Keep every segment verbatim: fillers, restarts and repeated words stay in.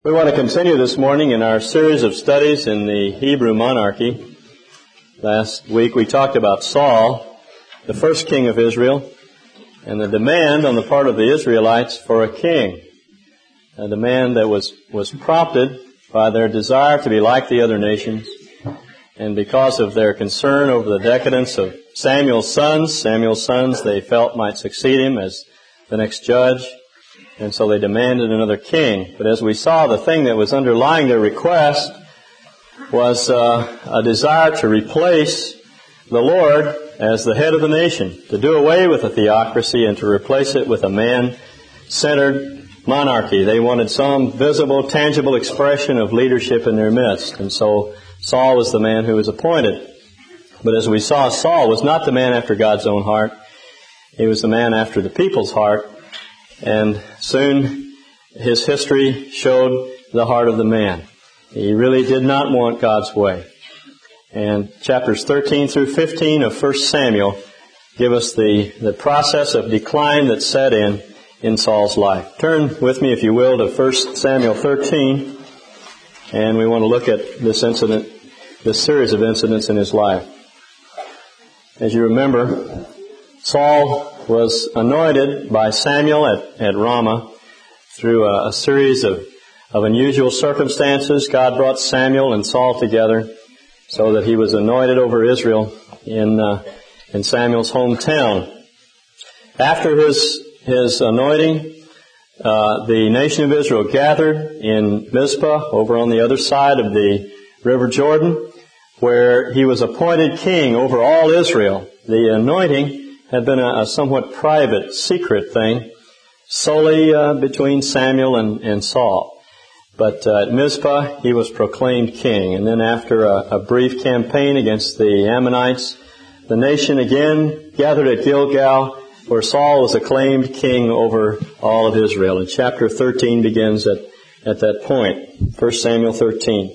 We want to continue this morning in our series of studies in the Hebrew monarchy. Last week we talked about Saul, the first king of Israel, and the demand on the part of the Israelites for a king. A demand that was, was prompted by their desire to be like the other nations, and because of their concern over the decadence of Samuel's sons. Samuel's sons they felt might succeed him as the next judge. And so they demanded another king. But as we saw, the thing that was underlying their request was uh, a desire to replace the Lord as the head of the nation, to do away with a theocracy and to replace it with a man-centered monarchy. They wanted some visible, tangible expression of leadership in their midst. And so Saul was the man who was appointed. But as we saw, Saul was not the man after God's own heart. He was the man after the people's heart. And soon his history showed the heart of the man. He really did not want God's way. And chapters thirteen through fifteen of First Samuel give us the, the process of decline that set in in Saul's life. Turn with me, if you will, to First Samuel thirteen. And we want to look at this incident, this series of incidents in his life. As you remember, Saul was anointed by Samuel at, at Ramah through a, a series of, of unusual circumstances. God brought Samuel and Saul together so that he was anointed over Israel in uh, in Samuel's hometown. After his his anointing, uh, the nation of Israel gathered in Mizpah over on the other side of the River Jordan, where he was appointed king over all Israel. The anointing had been a, a somewhat private, secret thing, solely uh, between Samuel and, and Saul. But uh, at Mizpah, he was proclaimed king. And then after a, a brief campaign against the Ammonites, the nation again gathered at Gilgal, where Saul was acclaimed king over all of Israel. And chapter thirteen begins at, at that point. First Samuel thirteen.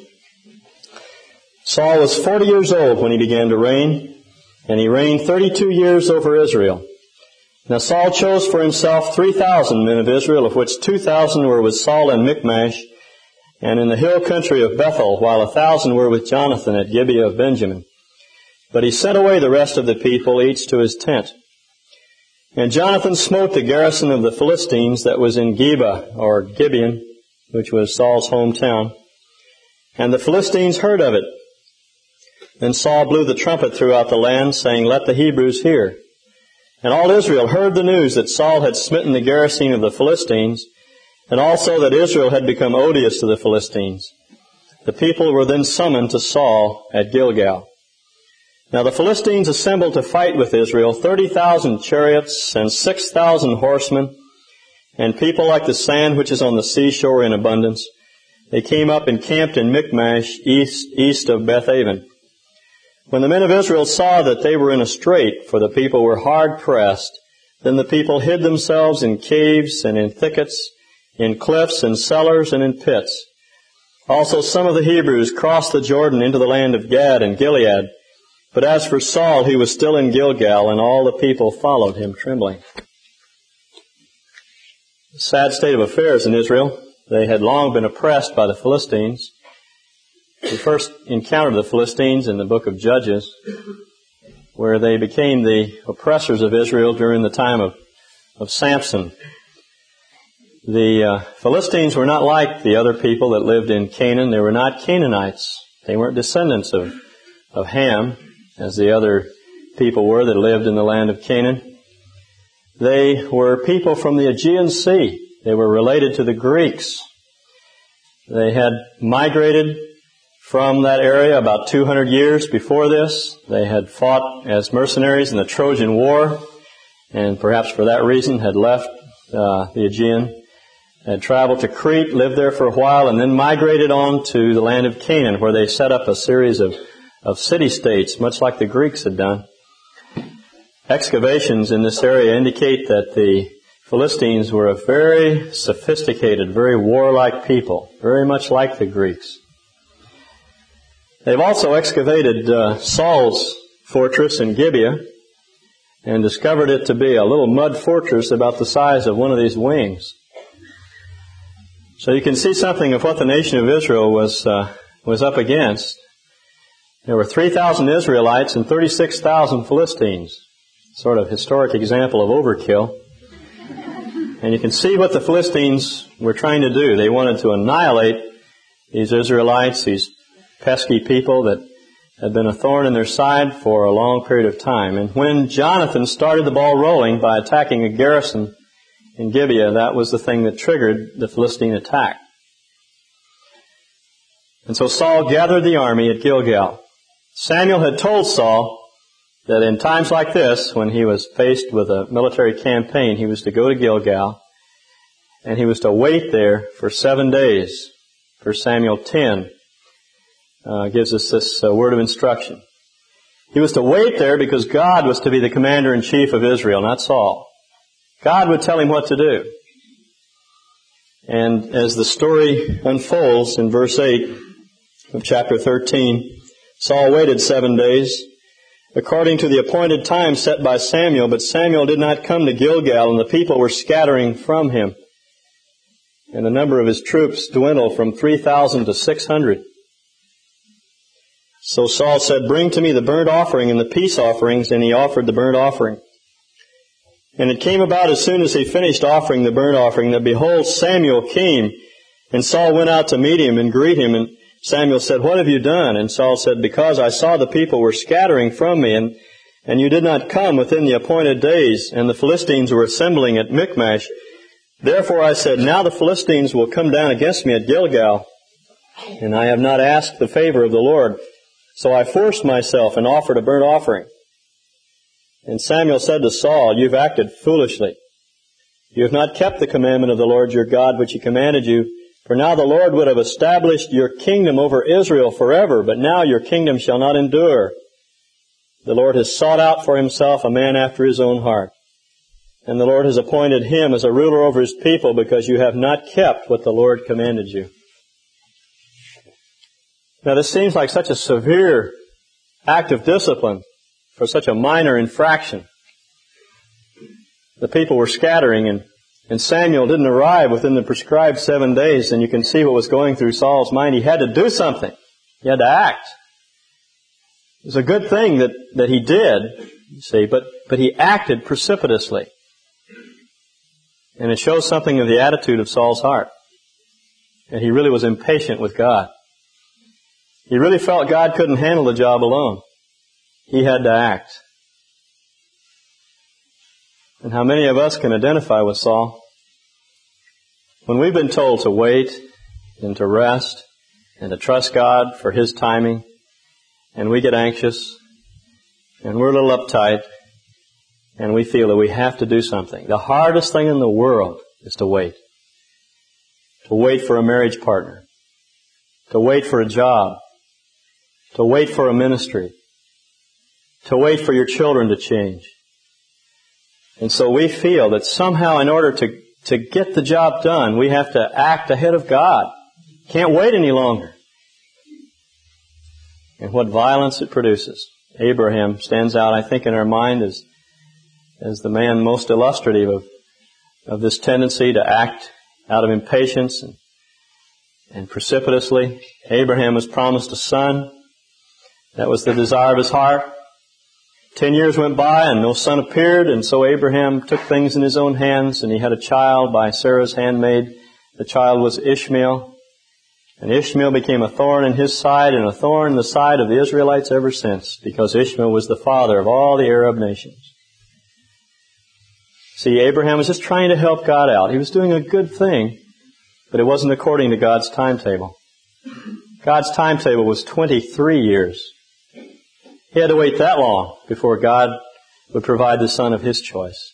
Saul was forty years old when he began to reign, and he reigned thirty-two years over Israel. Now Saul chose for himself three thousand men of Israel, of which two thousand were with Saul in Michmash, and in the hill country of Bethel, while a thousand were with Jonathan at Gibeah of Benjamin. But he sent away the rest of the people, each to his tent. And Jonathan smote the garrison of the Philistines that was in Geba, or Gibeon, which was Saul's hometown. And the Philistines heard of it. Then Saul blew the trumpet throughout the land, saying, "Let the Hebrews hear." And all Israel heard the news that Saul had smitten the garrison of the Philistines, and also that Israel had become odious to the Philistines. The people were then summoned to Saul at Gilgal. Now the Philistines assembled to fight with Israel, thirty thousand chariots and six thousand horsemen, and people like the sand which is on the seashore in abundance. They came up and camped in Michmash, east, east of Bethaven. When the men of Israel saw that they were in a strait, for the people were hard pressed, then the people hid themselves in caves and in thickets, in cliffs and cellars and in pits. Also some of the Hebrews crossed the Jordan into the land of Gad and Gilead. But as for Saul, he was still in Gilgal, and all the people followed him trembling. Sad state of affairs in Israel. They had long been oppressed by the Philistines. We first encountered the Philistines in the book of Judges, where they became the oppressors of Israel during the time of, of Samson. The uh, Philistines were not like the other people that lived in Canaan. They were not Canaanites. They weren't descendants of, of Ham, as the other people were that lived in the land of Canaan. They were people from the Aegean Sea. They were related to the Greeks. They had migrated from that area about two hundred years before this. They had fought as mercenaries in the Trojan War, and perhaps for that reason had left uh, the Aegean, had traveled to Crete, lived there for a while, and then migrated on to the land of Canaan, where they set up a series of, of city-states, much like the Greeks had done. Excavations in this area indicate that the Philistines were a very sophisticated, very warlike people, very much like the Greeks. They've also excavated uh, Saul's fortress in Gibeah and discovered it to be a little mud fortress about the size of one of these wings. So you can see something of what the nation of Israel was uh, was up against. There were three thousand Israelites and thirty-six thousand Philistines. Sort of historic example of overkill. And you can see what the Philistines were trying to do. They wanted to annihilate these Israelites, these pesky people that had been a thorn in their side for a long period of time. And when Jonathan started the ball rolling by attacking a garrison in Gibeah, that was the thing that triggered the Philistine attack. And so Saul gathered the army at Gilgal. Samuel had told Saul that in times like this, when he was faced with a military campaign, he was to go to Gilgal, and he was to wait there for seven days. First Samuel ten uh, gives us this uh, word of instruction. He was to wait there because God was to be the commander-in-chief of Israel, not Saul. God would tell him what to do. And as the story unfolds in verse eight of chapter thirteen, Saul waited seven days, according to the appointed time set by Samuel, but Samuel did not come to Gilgal, and the people were scattering from him. And the number of his troops dwindled from three thousand to six hundred. So Saul said, "Bring to me the burnt offering and the peace offerings," and he offered the burnt offering. And it came about as soon as he finished offering the burnt offering that, behold, Samuel came, and Saul went out to meet him and greet him, and Samuel said, "What have you done?" And Saul said, "Because I saw the people were scattering from me, and, and you did not come within the appointed days, and the Philistines were assembling at Michmash. Therefore I said, now the Philistines will come down against me at Gilgal, and I have not asked the favor of the Lord. So I forced myself and offered a burnt offering." And Samuel said to Saul, "You've acted foolishly. You have not kept the commandment of the Lord your God, which he commanded you. For now the Lord would have established your kingdom over Israel forever, but now your kingdom shall not endure. The Lord has sought out for himself a man after his own heart. And the Lord has appointed him as a ruler over his people, because you have not kept what the Lord commanded you." Now this seems like such a severe act of discipline for such a minor infraction. The people were scattering, and, and Samuel didn't arrive within the prescribed seven days, and you can see what was going through Saul's mind. He had to do something. He had to act. It was a good thing that, that he did, you see, but, but he acted precipitously. And it shows something of the attitude of Saul's heart. And he really was impatient with God. He really felt God couldn't handle the job alone. He had to act. And how many of us can identify with Saul? When we've been told to wait and to rest and to trust God for his timing, and we get anxious and we're a little uptight and we feel that we have to do something. The hardest thing in the world is to wait. To wait for a marriage partner. To wait for a job. To wait for a ministry. To wait for your children to change. And so we feel that somehow in order to, to get the job done, we have to act ahead of God. Can't wait any longer. And what violence it produces. Abraham stands out, I think, in our mind as, as the man most illustrative of, of this tendency to act out of impatience and, and precipitously. Abraham was promised a son. That was the desire of his heart. Ten years went by and no son appeared, and so Abraham took things in his own hands, and he had a child by Sarah's handmaid. The child was Ishmael. And Ishmael became a thorn in his side and a thorn in the side of the Israelites ever since, because Ishmael was the father of all the Arab nations. See, Abraham was just trying to help God out. He was doing a good thing, but it wasn't according to God's timetable. God's timetable was twenty-three years. He had to wait that long before God would provide the son of his choice.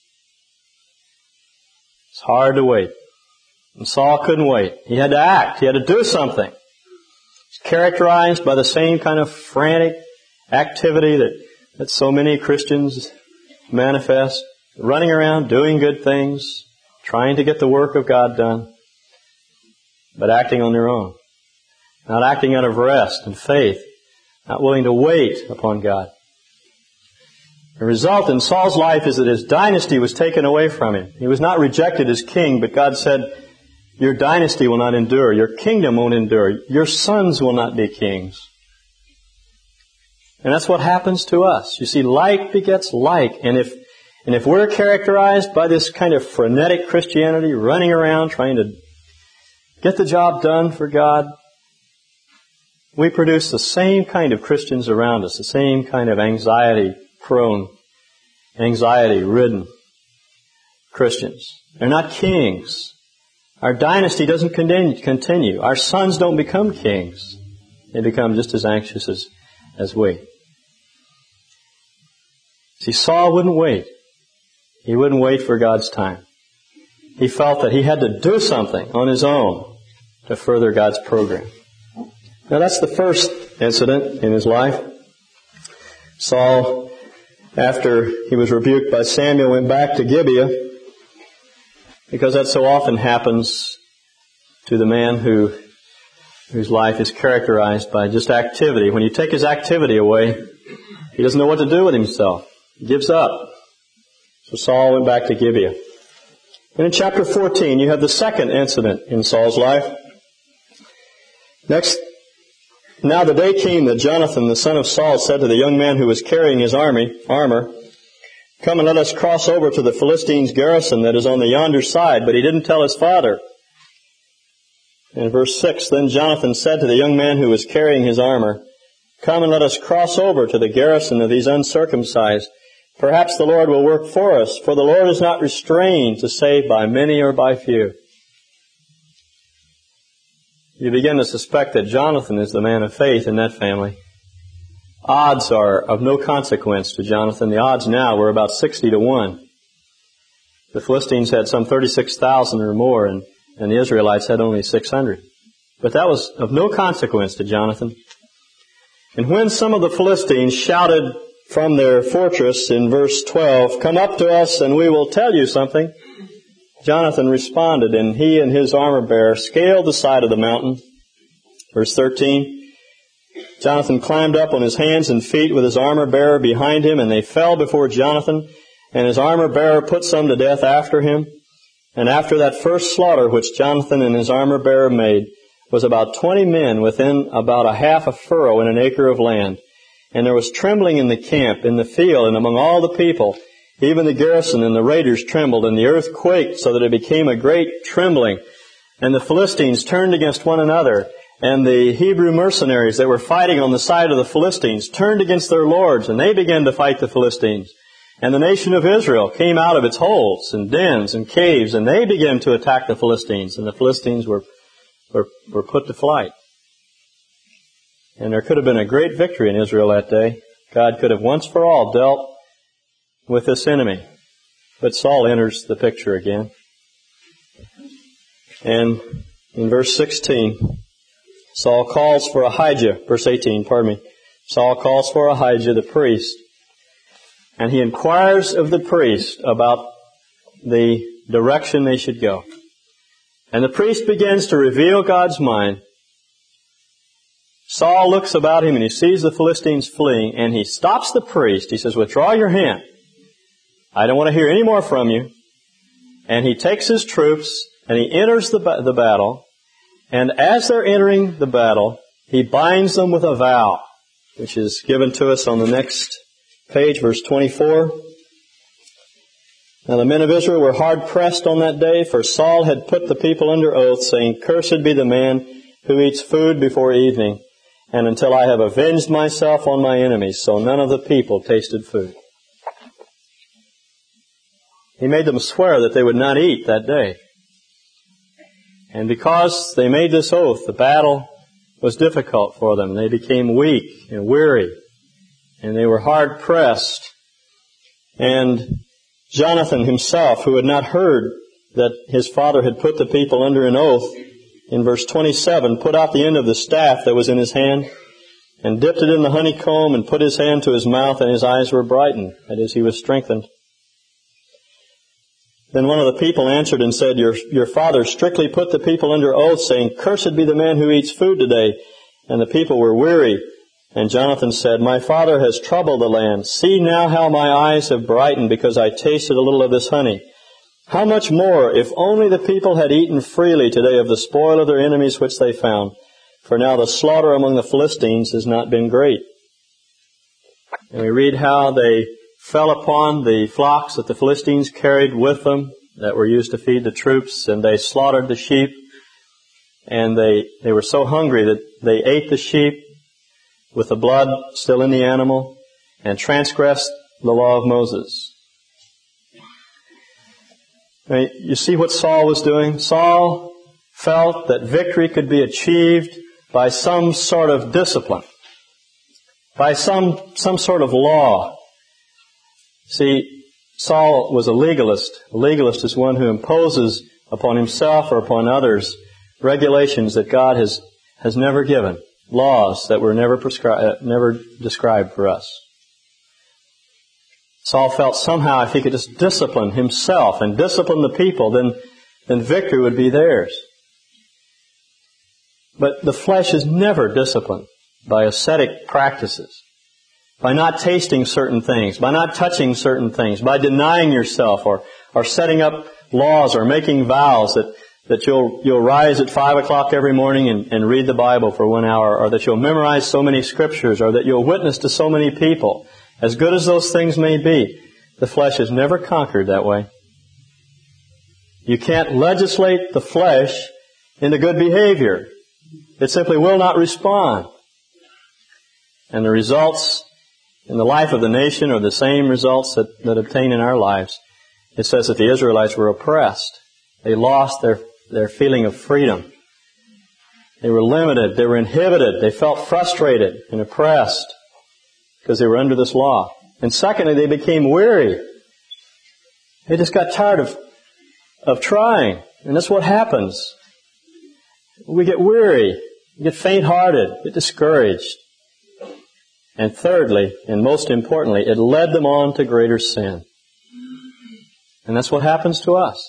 It's hard to wait. And Saul couldn't wait. He had to act. He had to do something. It's characterized by the same kind of frantic activity that, that so many Christians manifest. Running around, doing good things, trying to get the work of God done, but acting on their own. Not acting out of rest and faith. Not willing to wait upon God. The result in Saul's life is that his dynasty was taken away from him. He was not rejected as king, but God said, Your dynasty will not endure. Your kingdom won't endure. Your sons will not be kings. And that's what happens to us. You see, like begets like. And if, and if we're characterized by this kind of frenetic Christianity, running around trying to get the job done for God, we produce the same kind of Christians around us, the same kind of anxiety-prone, anxiety-ridden Christians. They're not kings. Our dynasty doesn't continue. Our sons don't become kings. They become just as anxious as, as we. See, Saul wouldn't wait. He wouldn't wait for God's time. He felt that he had to do something on his own to further God's program. Now that's the first incident in his life. Saul, after he was rebuked by Samuel, went back to Gibeah, because that so often happens to the man who whose life is characterized by just activity. When you take his activity away, he doesn't know what to do with himself. He gives up. So Saul went back to Gibeah. And in chapter fourteen, you have the second incident in Saul's life. Next, now the day came that Jonathan, the son of Saul, said to the young man who was carrying his army, armor, "Come and let us cross over to the Philistines' garrison that is on the yonder side." But he didn't tell his father. In verse six, then Jonathan said to the young man who was carrying his armor, "Come and let us cross over to the garrison of these uncircumcised. Perhaps the Lord will work for us, for the Lord is not restrained to save by many or by few." You begin to suspect that Jonathan is the man of faith in that family. Odds are of no consequence to Jonathan. The odds now were about sixty to one. The Philistines had some thirty-six thousand or more, and, and the Israelites had only six hundred. But that was of no consequence to Jonathan. And when some of the Philistines shouted from their fortress in verse twelve, "Come up to us and we will tell you something," Jonathan responded, and he and his armor-bearer scaled the side of the mountain. Verse thirteen, Jonathan climbed up on his hands and feet with his armor-bearer behind him, and they fell before Jonathan, and his armor-bearer put some to death after him. And after that first slaughter which Jonathan and his armor-bearer made was about twenty men within about a half a furrow in an acre of land. And there was trembling in the camp, in the field, and among all the people. Even the garrison and the raiders trembled, and the earth quaked, so that it became a great trembling. And the Philistines turned against one another, and the Hebrew mercenaries that were fighting on the side of the Philistines turned against their lords, and they began to fight the Philistines. And the nation of Israel came out of its holes and dens and caves, and they began to attack the Philistines, and the Philistines were, were, were put to flight. And there could have been a great victory in Israel that day. God could have once for all dealt with this enemy. But Saul enters the picture again. And in verse sixteen, Saul calls for Ahijah. Verse eighteen, pardon me. Saul calls for Ahijah, the priest. And he inquires of the priest about the direction they should go. And the priest begins to reveal God's mind. Saul looks about him and he sees the Philistines fleeing, and he stops the priest. He says, "Withdraw your hand. I don't want to hear any more from you." And he takes his troops and he enters the, ba- the battle. And as they're entering the battle, he binds them with a vow, which is given to us on the next page, verse twenty-four. Now the men of Israel were hard pressed on that day, for Saul had put the people under oath, saying, "Cursed be the man who eats food before evening, and until I have avenged myself on my enemies." So none of the people tasted food. He made them swear that they would not eat that day. And because they made this oath, the battle was difficult for them. They became weak and weary, and they were hard pressed. And Jonathan himself, who had not heard that his father had put the people under an oath, in verse twenty-seven, put out the end of the staff that was in his hand, and dipped it in the honeycomb, and put his hand to his mouth, and his eyes were brightened. That is, he was strengthened. Then one of the people answered and said, your, your father strictly put the people under oath, saying, "Cursed be the man who eats food today." And the people were weary. And Jonathan said, "My father has troubled the land. See now how my eyes have brightened, because I tasted a little of this honey." How much more, if only the people had eaten freely today of the spoil of their enemies which they found. For now the slaughter among the Philistines has not been great. And we read how they fell upon the flocks that the Philistines carried with them that were used to feed the troops, and they slaughtered the sheep, and they, they were so hungry that they ate the sheep with the blood still in the animal and transgressed the law of Moses. Now, you see what Saul was doing? Saul felt that victory could be achieved by some sort of discipline, by some, some sort of law. See, Saul was a legalist. A legalist is one who imposes upon himself or upon others regulations that God has, has never given, laws that were never prescribed, never described for us. Saul felt somehow if he could just discipline himself and discipline the people, then, then victory would be theirs. But the flesh is never disciplined by ascetic practices, by not tasting certain things, by not touching certain things, by denying yourself or, or setting up laws or making vows that, that you'll, you'll rise at five o'clock every morning and, and read the Bible for one hour, or that you'll memorize so many scriptures, or that you'll witness to so many people. As good as those things may be, the flesh is never conquered that way. You can't legislate the flesh into good behavior. It simply will not respond. And the results in the life of the nation are the same results that, that obtain in our lives. It says that the Israelites were oppressed. They lost their, their feeling of freedom. They were limited. They were inhibited. They felt frustrated and oppressed because they were under this law. And secondly, they became weary. They just got tired of, of trying. And that's what happens. We get weary, we get faint-hearted, get discouraged. And thirdly, and most importantly, it led them on to greater sin. And that's what happens to us.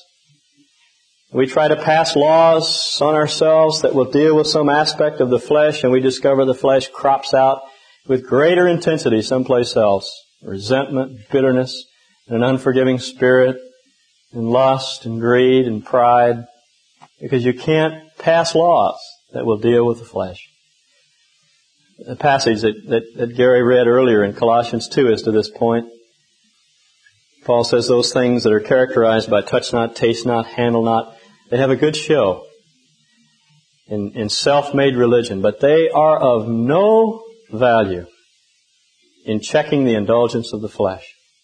We try to pass laws on ourselves that will deal with some aspect of the flesh, and we discover the flesh crops out with greater intensity someplace else. Resentment, bitterness, and an unforgiving spirit, and lust, and greed, and pride. Because you can't pass laws that will deal with the flesh. The passage that, that, that Gary read earlier in Colossians two is to this point. Paul says those things that are characterized by touch not, taste not, handle not, they have a good show in, in self-made religion, but they are of no value in checking the indulgence of the flesh.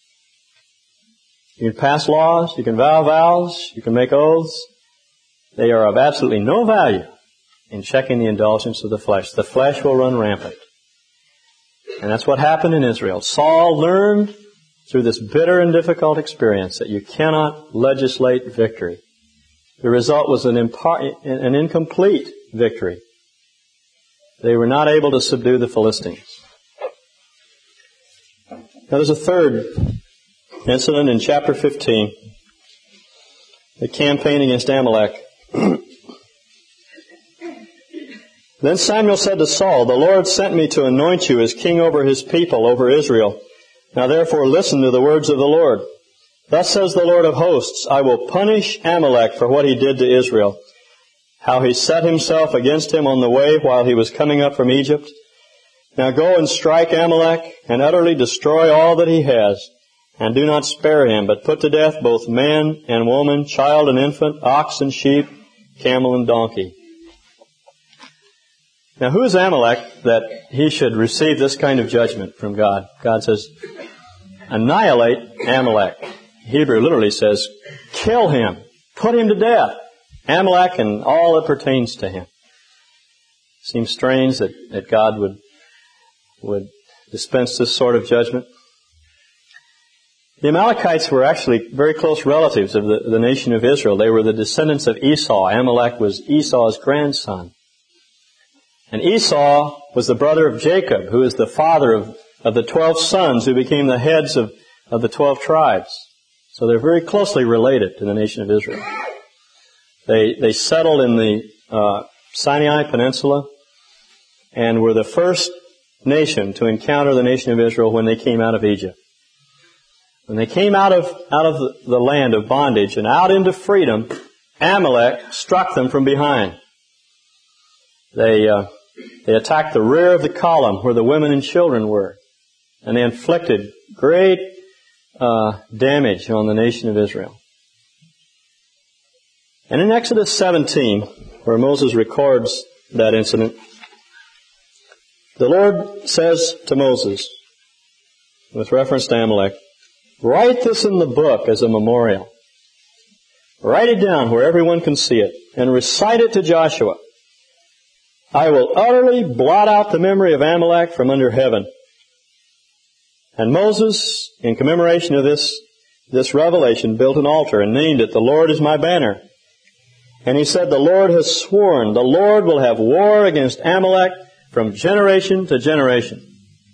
You can pass laws, you can vow vows, you can make oaths. They are of absolutely no value in checking the indulgence of the flesh. The flesh will run rampant. And that's what happened in Israel. Saul learned through this bitter and difficult experience that you cannot legislate victory. The result was an, impar- an incomplete victory. They were not able to subdue the Philistines. Now there's a third incident in chapter fifteen. The campaign against Amalek. Then Samuel said to Saul, "The Lord sent me to anoint you as king over his people, over Israel. Now therefore listen to the words of the Lord. Thus says the Lord of hosts, I will punish Amalek for what he did to Israel, how he set himself against him on the way while he was coming up from Egypt. Now go and strike Amalek and utterly destroy all that he has, and do not spare him, but put to death both man and woman, child and infant, ox and sheep, camel and donkey." Now who is Amalek that he should receive this kind of judgment from God? God says, annihilate Amalek. Hebrew literally says, kill him, put him to death. Amalek and all that pertains to him. Seems strange that, that God would, would dispense this sort of judgment. The Amalekites were actually very close relatives of the, the nation of Israel. They were the descendants of Esau. Amalek was Esau's grandson. And Esau was the brother of Jacob, who is the father of, of the twelve sons who became the heads of, of the twelve tribes. So they're very closely related to the nation of Israel. They, they settled in the uh, Sinai Peninsula and were the first nation to encounter the nation of Israel when they came out of Egypt. When they came out of out of the, the land of bondage and out into freedom, Amalek struck them from behind. They uh, they attacked the rear of the column where the women and children were, and they inflicted great uh, damage on the nation of Israel. And in Exodus seventeen, where Moses records that incident, the Lord says to Moses, with reference to Amalek, "Write this in the book as a memorial. Write it down where everyone can see it, and recite it to Joshua. I will utterly blot out the memory of Amalek from under heaven." And Moses, in commemoration of this, this revelation, built an altar and named it, "The Lord is my banner." And he said, "The Lord has sworn, the Lord will have war against Amalek from generation to generation."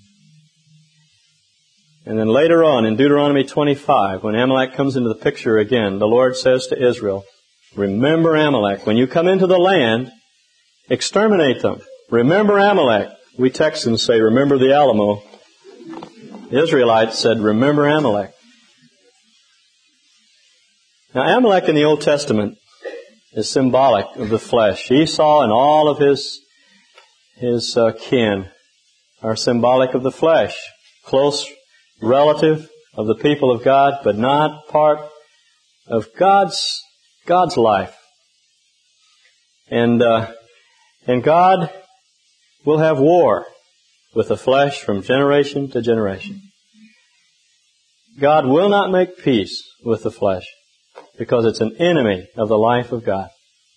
And then later on in Deuteronomy twenty-five, when Amalek comes into the picture again, the Lord says to Israel, "Remember Amalek. When you come into the land, exterminate them. Remember Amalek." We Texans say, "Remember the Alamo." The Israelites said, "Remember Amalek." Now, Amalek in the Old Testament is symbolic of the flesh. Esau and all of his his uh, kin are symbolic of the flesh. Close relative of the people of God, but not part of God's God's life. And uh, and God will have war with the flesh from generation to generation. God will not make peace with the flesh because it's an enemy of the life of God.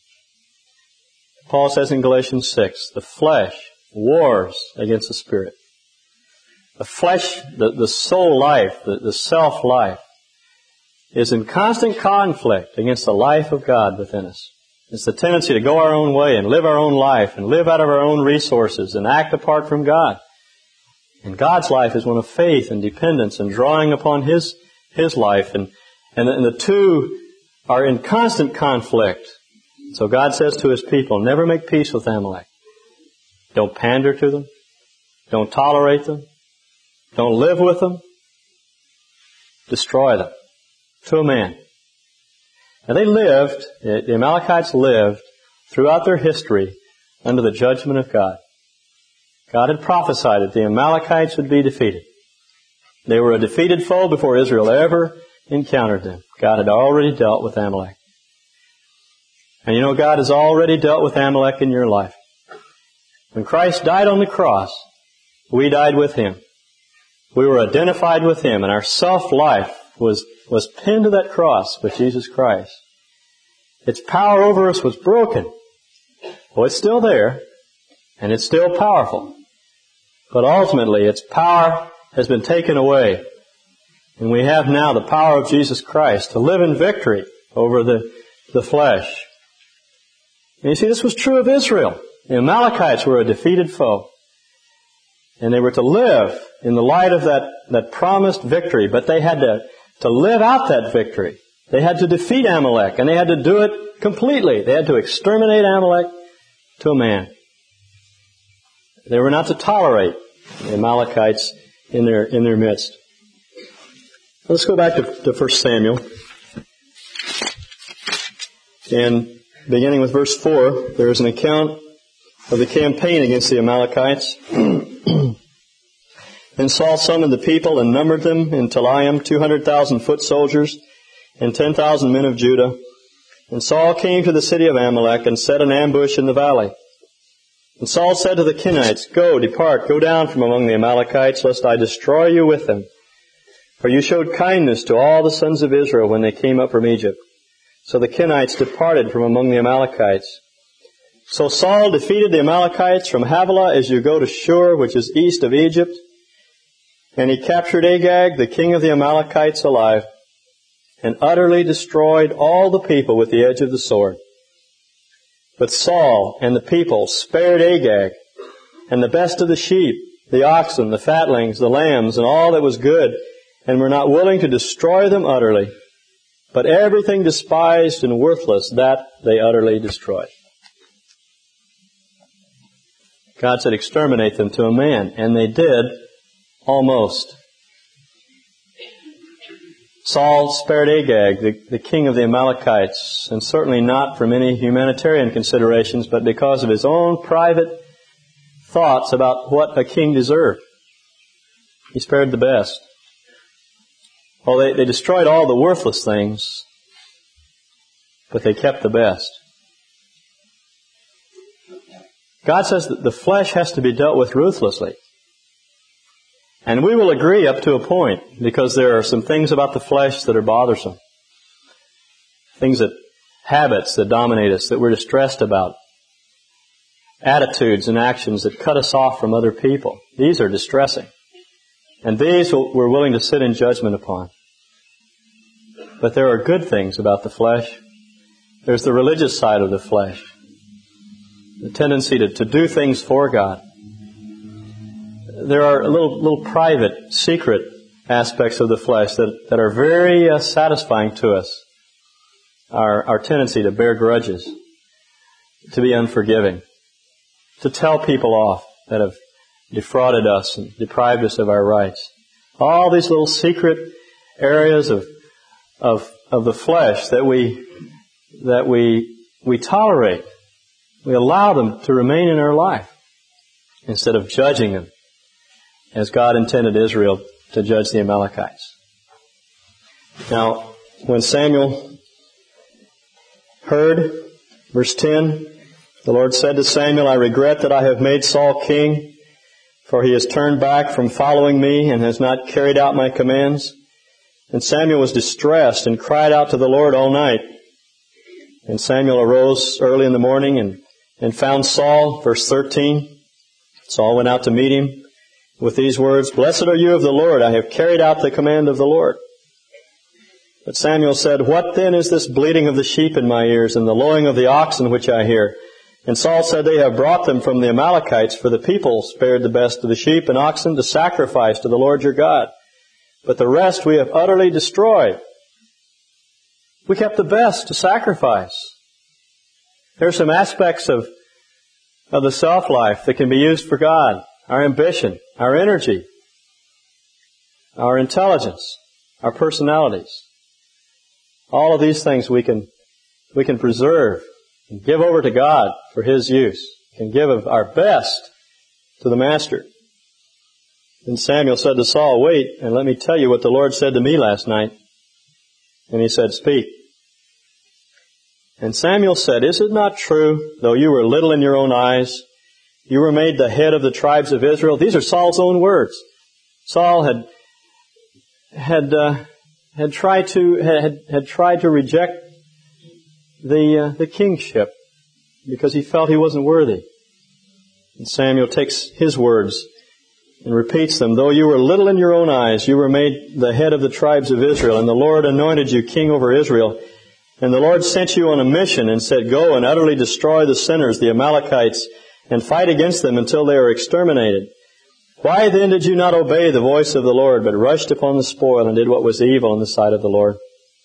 Paul says in Galatians six, the flesh wars against the spirit. The flesh, the, the soul life, the, the self life, is in constant conflict against the life of God within us. It's the tendency to go our own way and live our own life and live out of our own resources and act apart from God. And God's life is one of faith and dependence and drawing upon His His life. And, and, the, and the two are in constant conflict. So God says to His people, never make peace with Amalek. Don't pander to them. Don't tolerate them. Don't live with them. Destroy them. To a man. Now they lived, the Amalekites lived throughout their history under the judgment of God. God had prophesied that the Amalekites would be defeated. They were a defeated foe before Israel ever encountered them. God had already dealt with Amalek. And you know, God has already dealt with Amalek in your life. When Christ died on the cross, we died with Him. We were identified with Him, and our self-life was, was pinned to that cross with Jesus Christ. Its power over us was broken. Well, it's still there, and it's still powerful. But ultimately, its power has been taken away. And we have now the power of Jesus Christ to live in victory over the, the flesh. And you see, this was true of Israel. The Amalekites were a defeated foe. And they were to live in the light of that, that promised victory. But they had to, to live out that victory. They had to defeat Amalek. And they had to do it completely. They had to exterminate Amalek to a man. They were not to tolerate the Amalekites in their, in their midst. Let's go back to, to First Samuel. And beginning with verse four, there is an account of the campaign against the Amalekites. Then Saul summoned the people and numbered them in Telaim, two hundred thousand foot soldiers and ten thousand men of Judah. And Saul came to the city of Amalek and set an ambush in the valley. And Saul said to the Kenites, Go, depart, go down from among the Amalekites, lest I destroy you with them. For you showed kindness to all the sons of Israel when they came up from Egypt. So the Kenites departed from among the Amalekites. So Saul defeated the Amalekites from Havilah as you go to Shur, which is east of Egypt. And he captured Agag, the king of the Amalekites, alive, and utterly destroyed all the people with the edge of the sword. But Saul and the people spared Agag, and the best of the sheep, the oxen, the fatlings, the lambs, and all that was good, and were not willing to destroy them utterly. But everything despised and worthless, that they utterly destroyed. God said, exterminate them to a man. And they did, almost. Saul spared Agag, the, the king of the Amalekites, and certainly not from any humanitarian considerations, but because of his own private thoughts about what a king deserved. He spared the best. Well, they, they destroyed all the worthless things, but they kept the best. God says that the flesh has to be dealt with ruthlessly. And we will agree up to a point, because there are some things about the flesh that are bothersome. Things that, habits that dominate us, that we're distressed about. Attitudes and actions that cut us off from other people. These are distressing. And these we're willing to sit in judgment upon. But there are good things about the flesh. There's the religious side of the flesh. The tendency to, to do things for God. There are little, little private, secret aspects of the flesh that, that are very uh, satisfying to us. Our, our tendency to bear grudges, to be unforgiving, to tell people off that have defrauded us and deprived us of our rights. All these little secret areas of, of, of the flesh that we, that we, we tolerate. We allow them to remain in our life instead of judging them as God intended Israel to judge the Amalekites. Now, when Samuel heard, verse ten, the Lord said to Samuel, I regret that I have made Saul king, for he has turned back from following me and has not carried out my commands. And Samuel was distressed and cried out to the Lord all night. And Samuel arose early in the morning and, and found Saul, verse thirteen. Saul went out to meet him with these words, Blessed are you of the Lord, I have carried out the command of the Lord. But Samuel said, What then is this bleating of the sheep in my ears and the lowing of the oxen which I hear? And Saul said, They have brought them from the Amalekites, for the people spared the best of the sheep and oxen to sacrifice to the Lord your God. But the rest we have utterly destroyed. We kept the best to sacrifice. There are some aspects of, of the self-life that can be used for God. Our ambition, our energy, our intelligence, our personalities. All of these things we can, we can preserve and give over to God for His use. We can give of our best to the Master. Then Samuel said to Saul, Wait, and let me tell you what the Lord said to me last night. And he said, Speak. And Samuel said, Is it not true, though you were little in your own eyes, you were made the head of the tribes of Israel? These are Saul's own words. Saul had had uh, had tried to had had tried to reject the uh, the kingship because he felt he wasn't worthy. And Samuel takes his words and repeats them. Though you were little in your own eyes, you were made the head of the tribes of Israel, and the Lord anointed you king over Israel. And the Lord sent you on a mission and said, Go and utterly destroy the sinners, the Amalekites, and fight against them until they are exterminated. Why then did you not obey the voice of the Lord, but rushed upon the spoil and did what was evil in the sight of the Lord?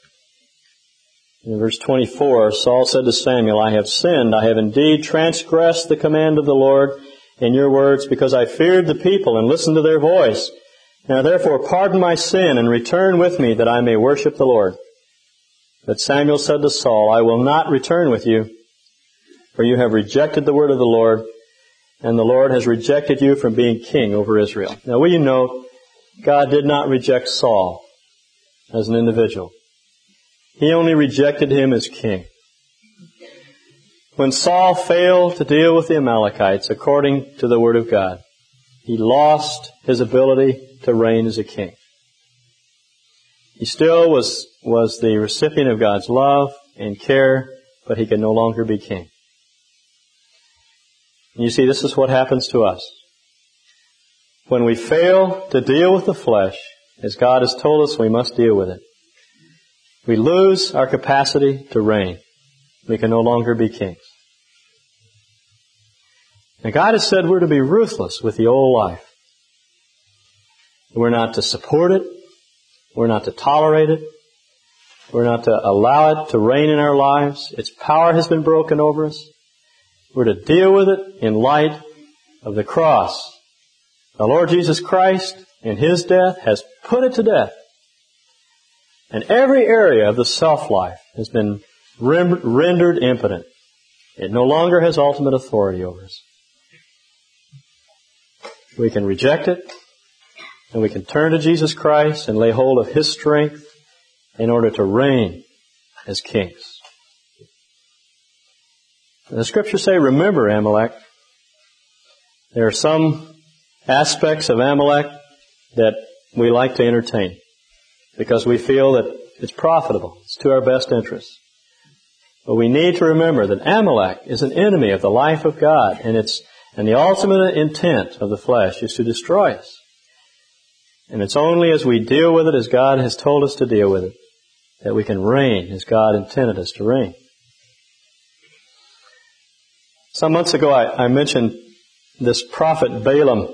In verse twenty-four, Saul said to Samuel, I have sinned. I have indeed transgressed the command of the Lord in your words, because I feared the people and listened to their voice. Now therefore pardon my sin and return with me that I may worship the Lord. But Samuel said to Saul, I will not return with you, for you have rejected the word of the Lord, and the Lord has rejected you from being king over Israel. Now will you note, God did not reject Saul as an individual. He only rejected him as king. When Saul failed to deal with the Amalekites according to the word of God, he lost his ability to reign as a king. He still was, was the recipient of God's love and care, but he could no longer be king. And you see, this is what happens to us. When we fail to deal with the flesh, as God has told us we must deal with it, we lose our capacity to reign. We can no longer be kings. Now God has said we're to be ruthless with the old life. We're not to support it. We're not to tolerate it. We're not to allow it to reign in our lives. Its power has been broken over us. We're to deal with it in light of the cross. The Lord Jesus Christ, in His death, has put it to death. And every area of the self-life has been rem- rendered impotent. It no longer has ultimate authority over us. We can reject it, and we can turn to Jesus Christ and lay hold of His strength in order to reign as kings. The Scriptures say, remember Amalek. There are some aspects of Amalek that we like to entertain because we feel that it's profitable. It's to our best interests. But we need to remember that Amalek is an enemy of the life of God, and it's and the ultimate intent of the flesh is to destroy us. And it's only as we deal with it as God has told us to deal with it that we can reign as God intended us to reign. Some months ago I, I mentioned this prophet Balaam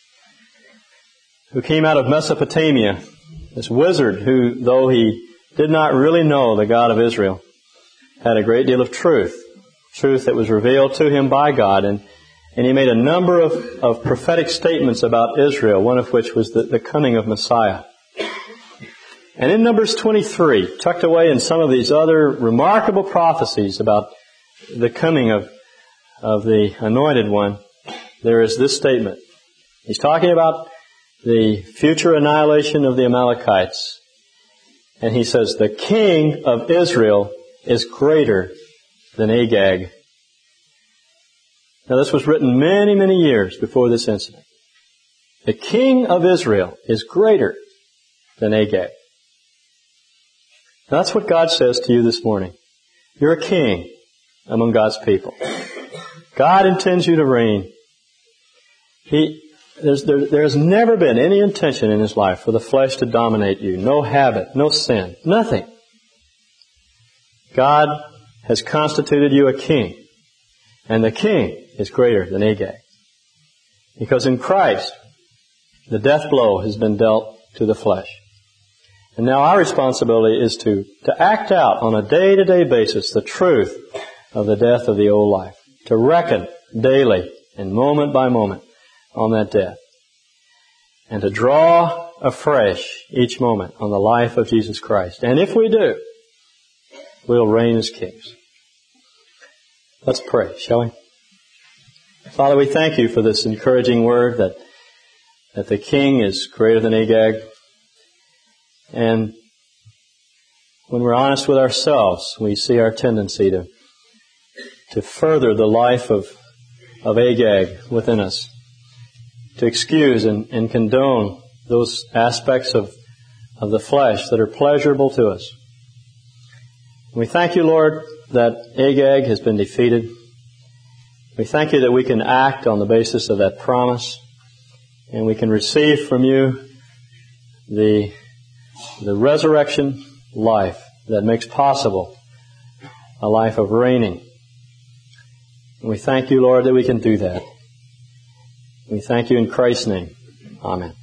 who came out of Mesopotamia, this wizard who, though he did not really know the God of Israel, had a great deal of truth, truth that was revealed to him by God, and And he made a number of, of prophetic statements about Israel, one of which was the, the coming of Messiah. And in Numbers twenty-three, tucked away in some of these other remarkable prophecies about the coming of, of the Anointed One, there is this statement. He's talking about the future annihilation of the Amalekites. And he says, the king of Israel is greater than Agag. Now, this was written many, many years before this incident. The king of Israel is greater than Agag. Now, that's what God says to you this morning. You're a king among God's people. God intends you to reign. He, there's, there, there has never been any intention in His life for the flesh to dominate you. No habit, no sin, nothing. God has constituted you a king. And the king is greater than Agag. Because in Christ, the death blow has been dealt to the flesh. And now our responsibility is to, to act out on a day-to-day basis the truth of the death of the old life. To reckon daily and moment by moment on that death. And to draw afresh each moment on the life of Jesus Christ. And if we do, we'll reign as kings. Let's pray, shall we? Father, we thank You for this encouraging word that that the king is greater than Agag. And when we're honest with ourselves, we see our tendency to to further the life of of Agag within us, to excuse and, and condone those aspects of of the flesh that are pleasurable to us. We thank You, Lord, that Agag has been defeated. We thank You that we can act on the basis of that promise, and we can receive from You the, the resurrection life that makes possible a life of reigning. And we thank You, Lord, that we can do that. We thank You in Christ's name. Amen.